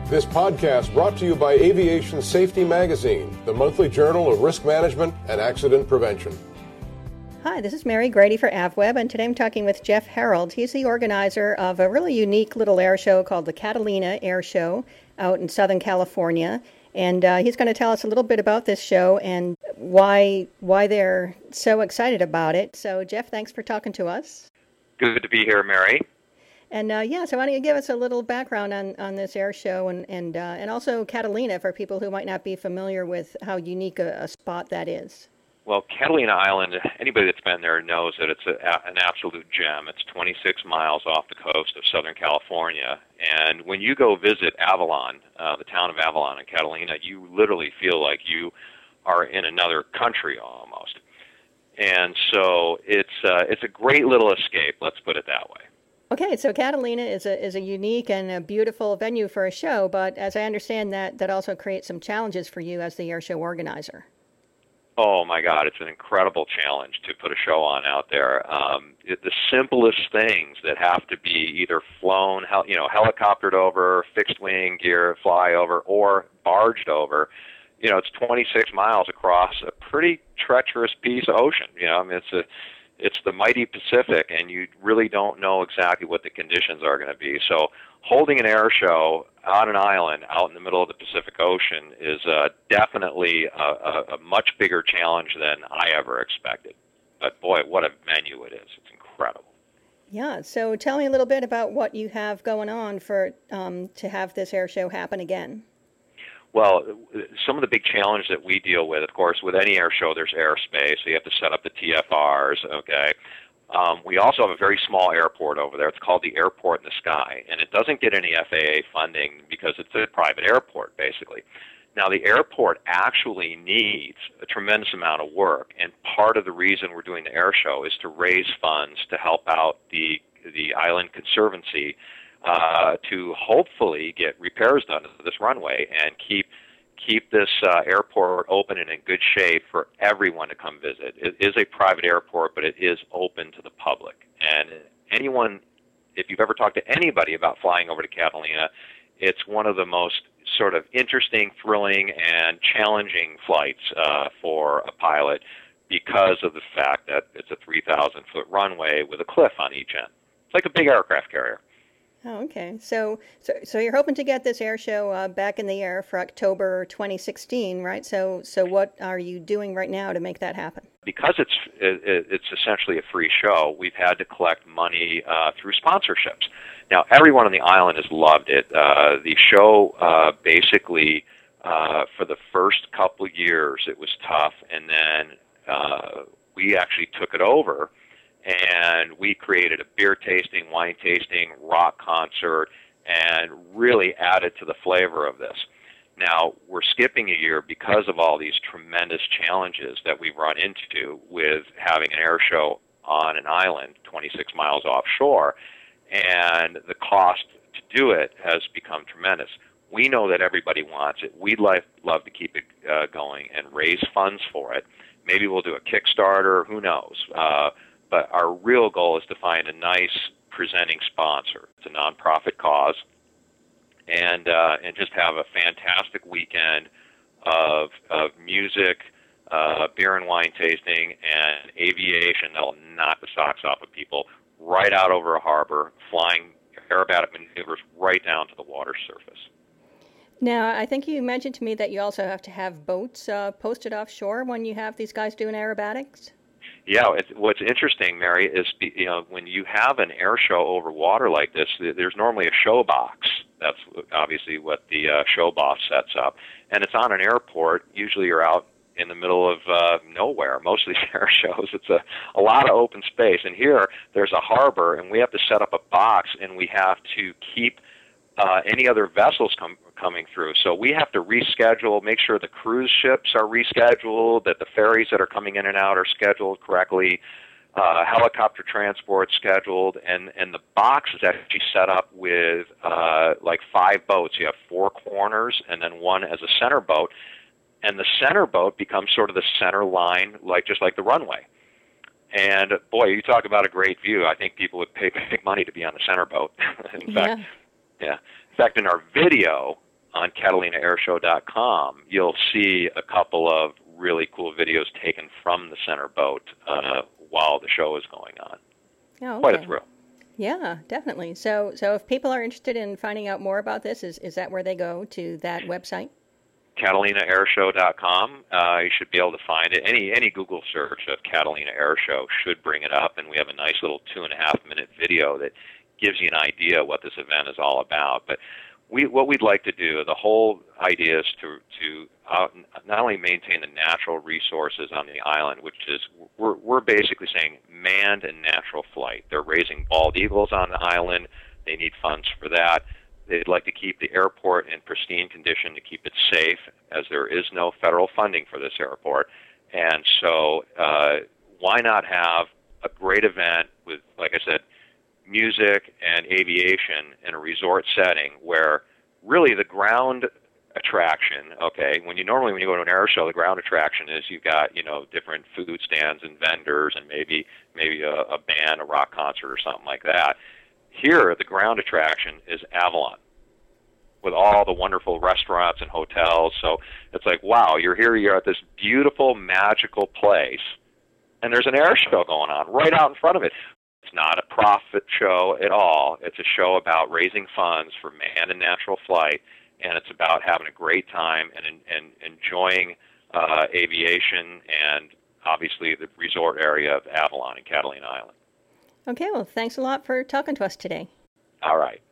This podcast brought to you by Aviation Safety Magazine, the monthly journal of risk management and accident prevention. Hi, this is Mary Grady for AvWeb, and today I'm talking with Jeff Harold. He's the organizer of a really unique little air show called the Catalina Air Show out in Southern California. And he's going to tell us a little bit about this show and why they're so excited about it. So, Jeff, thanks for talking to us. Good to be here, Mary. And so why don't you give us a little background on this air show and also Catalina for people who might not be familiar with how unique a spot that is. Well, Catalina Island, anybody that's been there knows that it's an absolute gem. It's 26 miles off the coast of Southern California. And when you go visit Avalon, the town of Avalon in Catalina, you literally feel like you are in another country almost. And so it's a great little escape, let's put it that way. Okay, so Catalina is a unique and a beautiful venue for a show, but as I understand that also creates some challenges for you as the air show organizer. Oh my God, it's an incredible challenge to put a show on out there. The simplest things that have to be either flown, helicoptered over, fixed wing gear, fly over, or barged over. It's 26 miles across a pretty treacherous piece of ocean. It's the mighty Pacific, and you really don't know exactly what the conditions are going to be. So holding an air show on an island out in the middle of the Pacific Ocean is definitely a much bigger challenge than I ever expected. But boy, what a venue it is. It's incredible. Yeah, so tell me a little bit about what you have going on for to have this air show happen again. Well, some of the big challenges that we deal with, of course, with any air show, there's airspace, so you have to set up the TFRs, okay? We also have a very small airport over there. It's called the Airport in the Sky, and it doesn't get any FAA funding because it's a private airport, basically. Now, the airport actually needs a tremendous amount of work, and part of the reason we're doing the air show is to raise funds to help out the Island Conservancy to hopefully get repairs done to this runway and keep this airport open and in good shape for everyone to come visit. It is a private airport, but it is open to the public. And anyone, if you've ever talked to anybody about flying over to Catalina, it's one of the most sort of interesting, thrilling, and challenging flights for a pilot because of the fact that it's a 3,000-foot runway with a cliff on each end. It's like a big aircraft carrier. Oh, okay. So you're hoping to get this air show back in the air for October 2016, right? So what are you doing right now to make that happen? Because it's essentially a free show, we've had to collect money through sponsorships. Now, everyone on the island has loved it. The show basically, for the first couple years, it was tough, and then we actually took it over. And we created a beer tasting, wine tasting, rock concert, and really added to the flavor of this. Now, we're skipping a year because of all these tremendous challenges that we've run into with having an air show on an island 26 miles offshore, and the cost to do it has become tremendous. We know that everybody wants it. We'd love to keep it going and raise funds for it. Maybe we'll do a Kickstarter, who knows. But our real goal is to find a nice presenting sponsor. It's a nonprofit cause, and just have a fantastic weekend of music, beer and wine tasting, and aviation that'll knock the socks off of people right out over a harbor, flying aerobatic maneuvers right down to the water surface. Now, I think you mentioned to me that you also have to have boats posted offshore when you have these guys doing aerobatics. Yeah, what's interesting, Mary, is when you have an air show over water like this, there's normally a show box. That's obviously what the show boss sets up, and it's on an airport. Usually, you're out in the middle of nowhere. Most of these air shows, it's a lot of open space, and here there's a harbor, and we have to set up a box, and we have to keep any other vessels coming through. So we have to reschedule, make sure the cruise ships are rescheduled, that the ferries that are coming in and out are scheduled correctly, helicopter transport scheduled, and the box is actually set up with like 5 boats. You have 4 corners and then one as a center boat, and the center boat becomes sort of the center line, just like the runway. And boy, you talk about a great view. I think people would pay big money to be on the center boat. In fact, in our video, on CatalinaAirShow.com, you'll see a couple of really cool videos taken from the center boat while the show is going on. Oh, okay. Quite a thrill. Yeah, definitely. So if people are interested in finding out more about this, is that where they go, to that website? CatalinaAirShow.com. You should be able to find it. Any Google search of Catalina Air Show should bring it up, and we have a nice little 2.5-minute video that gives you an idea what this event is all about. But what we'd like to do, the whole idea is to not only maintain the natural resources on the island, which is we're basically saying manned and natural flight. They're raising bald eagles on the island. They need funds for that. They'd like to keep the airport in pristine condition to keep it safe, as there is no federal funding for this airport. And so why not have a great event with, like I said, music and aviation in a resort setting where really the ground attraction, okay, when you go to an air show, the ground attraction is you've got, different food stands and vendors and maybe a band, a rock concert or something like that. Here, the ground attraction is Avalon, with all the wonderful restaurants and hotels. So it's like, wow, you're at this beautiful, magical place, and there's an air show going on right out in front of it. It's not a profit show at all. It's a show about raising funds for manned and natural flight, and it's about having a great time and enjoying aviation and obviously the resort area of Avalon and Catalina Island. Okay, well, thanks a lot for talking to us today. All right.